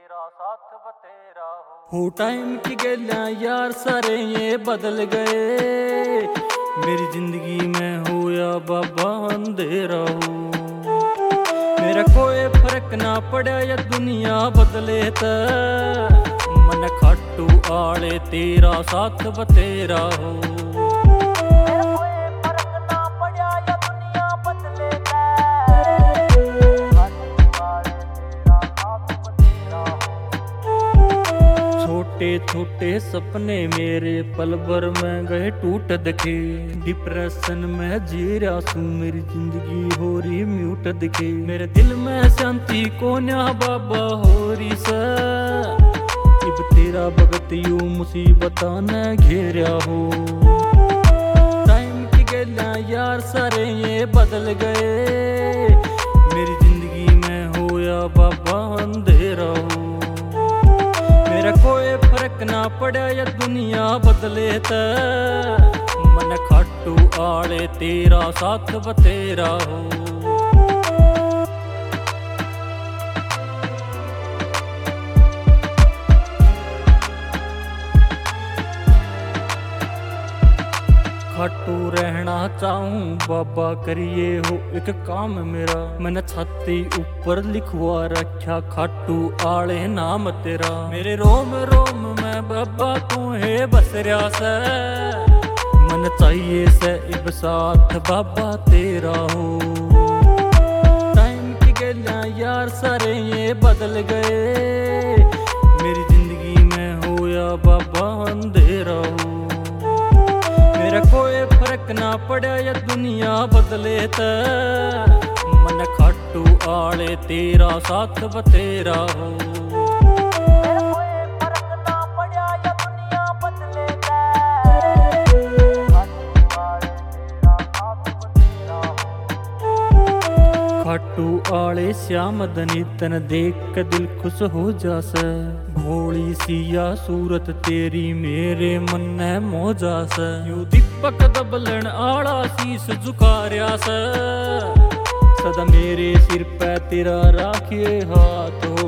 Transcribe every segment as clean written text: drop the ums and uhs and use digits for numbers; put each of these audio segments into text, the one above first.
हो टाइम की गलियां यार सारे ये बदल गए, मेरी जिंदगी में हो या बाबा अंधेरा हो। मेरा कोई फर्क ना पड़ा या दुनिया बदले त, मन खाटू आले तेरा साथ बतेरा हो। छोटे छोटे सपने मेरे पल भर में गए टूट दिखे, डिप्रेशन में जी रहा सू मेरी जिंदगी हो रही म्यूट दिखे। मेरे दिल में शांति कोन्या बाबा हो रही सा, इब तेरा भगत यू मुसीबत ने घेरा हो। टाइम की गलियां यार सारे ये बदल गए, मेरी जिंदगी में हो या बाबा अंधेरा हो। मेरा कोई फर्क ना पड़ा या दुनिया बदले त, मन खाटू आले तेरा साथ बतेरा हो। खाटू रहना चाहूं बाबा करिए हो एक काम मेरा, मैंने छाती ऊपर लिखवा रखा खाटू आले नाम तेरा। मेरे रोम रोम में बाबा तू है बस रहा से, मन चाहिए से इब साथ बाबा तेरा हो। टाइम की गलियां यार सारे ये बदल गए, मेरी जिंदगी में हो या बाबा अंधेरा हो। मेरा कोई फर्क ना पड़ा या दुनिया बदले त, मन खाटू आले तेरा साथ बतेरा हो। खाटू आले श्याम धनी तन देख के दिल खुश हो जास, भोली सिया सूरत तेरी मेरे मन ने मौजा स। यू दीपक दबलन आला शीस झुका रहा स, सदा मेरे सिर पे तेरा राखिए हाथ हो।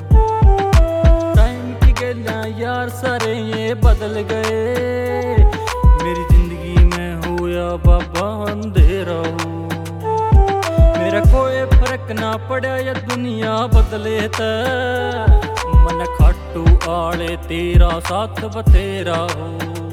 टाइम की गलियां यार सारे ये बदल गए, मेरी जिंदगी में हो या बाबा अंधेरा हो। मेरा कोई फर्क ना पड़ा या दुनिया बदले त, मन खाटू आले तेरा साथ बतेरा हो।